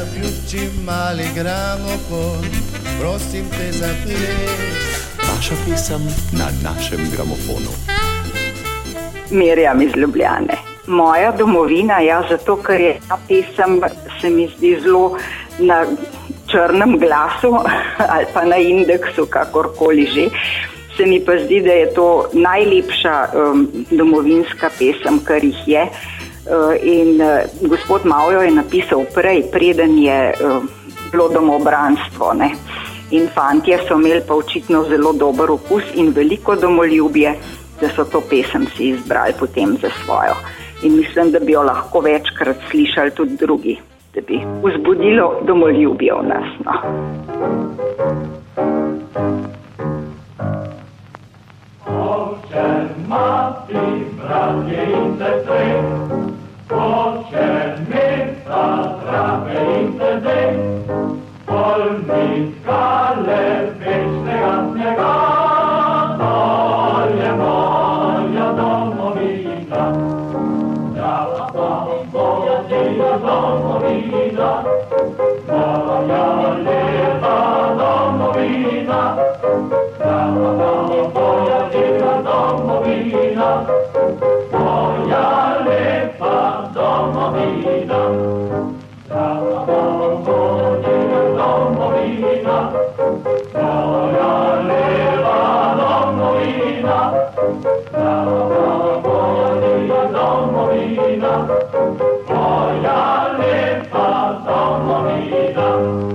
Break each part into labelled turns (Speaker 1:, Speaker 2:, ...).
Speaker 1: zaključi mali gramofon, prosim te za ples.
Speaker 2: Vaša pesem na našem gramofonu.
Speaker 3: Mirjam iz Ljubljane. Moja domovina, ja, zato ker je ta pesem, se mi zdi zelo na črnem glasu ali pa na indeksu, kakorkoli že. Se mi pa zdi, da je to najlepša domovinska pesem, kar jih je. In gospod Mavjo je napisal prej, preden je bilo domobranstvo, ne. In fantje so imeli pa očitno zelo dober okus in veliko domoljubje, da so to pesem si izbrali potem za svojo. In mislim, da bi jo lahko večkrat slišali tudi drugi, da bi vzbudilo domoljubje v nas. No.
Speaker 4: Oče, mati, bratje in sestre, oče, mesta, trave in sede, polni skale večnega snega, to je moja domovina. Ja, moja domovina, moja lepa domovina, moja domovina, moja lepa domovina, domovina, moja lepa domovina, domovina, moja lepa domovina.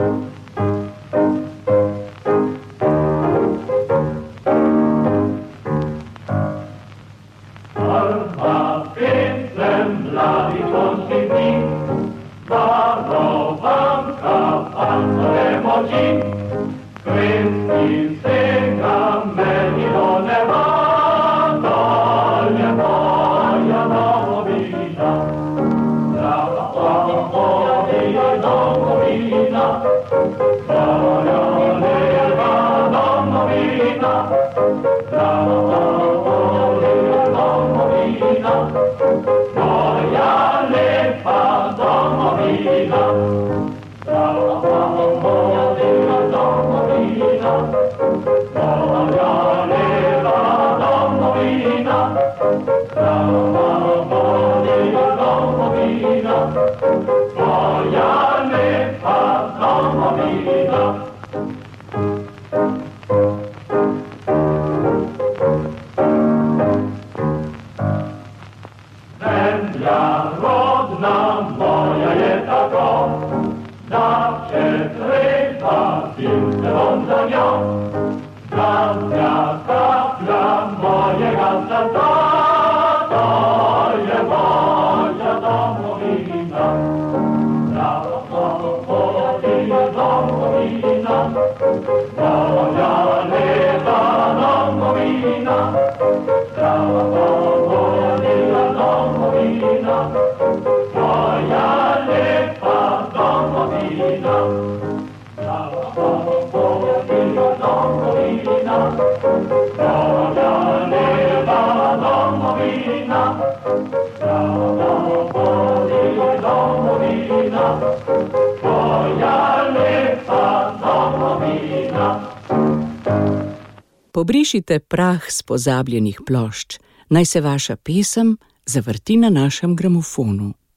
Speaker 5: Pobrišite prah s pozabljenih plošč, naj se vaša pesem zavrti na našem gramofonu.